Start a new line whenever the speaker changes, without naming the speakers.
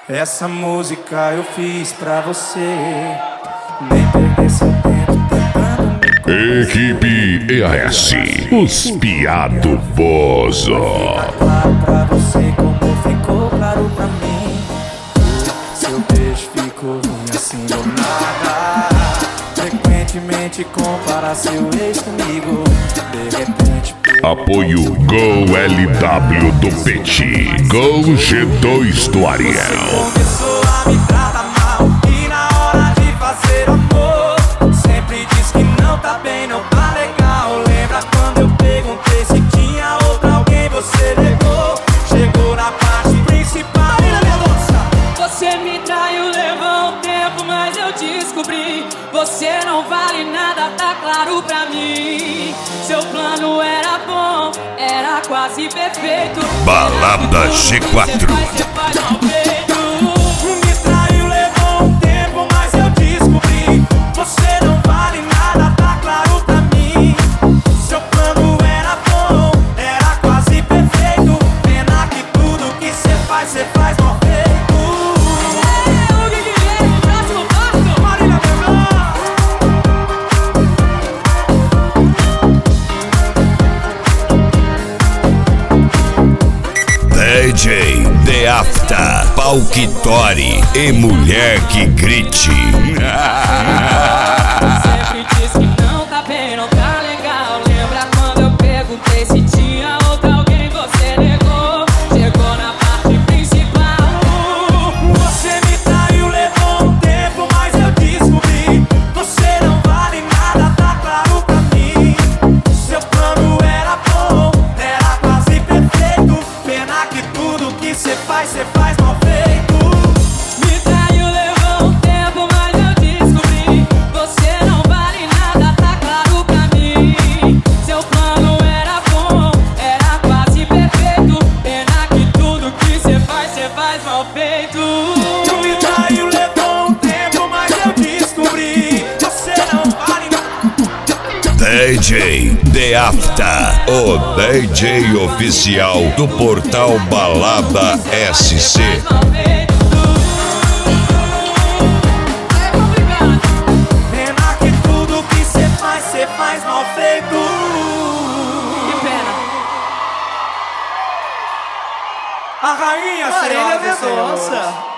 Essa música eu fiz pra você. Nem perder seu tempo tentando me convencer.
Equipe EAS, os piado Bozo.
Fica claro pra você como ficou claro pra mim. Seu beijo ficou ruim assim do nada. Frequentemente compara seu ex comigo. De repente
Apoio Go LW do Petit, Go G2 do Ariel.
começou a me tratar mal e na hora de fazer amor sempre diz que não tá bem, não tá legal. Lembra quando eu perguntei se tinha outra alguém, você negou. Chegou na parte principal.
Você me traiu, levou um tempo, mas eu descobri. Você não vale nada, tá claro pra mim. Seu plano era bom, era quase perfeito.
Balada G4.
Você faz mal feito.
Me traiu, levou um tempo, mas eu descobri. Você não vale nada, tá claro pra mim. Seu plano era bom, era quase perfeito. Pena que tudo que cê faz mal feito.
O que que é? Próximo passo?
Marília Mendonça.
DJ The Afta, Palquitori e Mulher que Grite.
Sempre diz que não tá bem, não tá legal. Lembra quando eu perguntei se tinha outra alguém, você negou. Chegou na parte principal.
Você me traiu, levou um tempo, mas eu descobri. Você não vale nada, tá claro pra mim. Seu plano era bom, era quase perfeito. Pena que tudo que cê faz mal feito.
Me traiu, levou um tempo, mas eu descobri. Você não vale nada, tá claro pra mim. Seu plano era bom, era quase perfeito. Pena que tudo que cê faz mal feito.
Me traiu, levou um tempo, mas eu descobri. Você não vale nada.
DJ The Afta, o DJ oficial do portal Balada SC.
Mal feito. É complicado.
Pena que tudo que cê faz mal feito.
Que pena.
A rainha,
Marília
senhoras e
Mendonça.
senhores.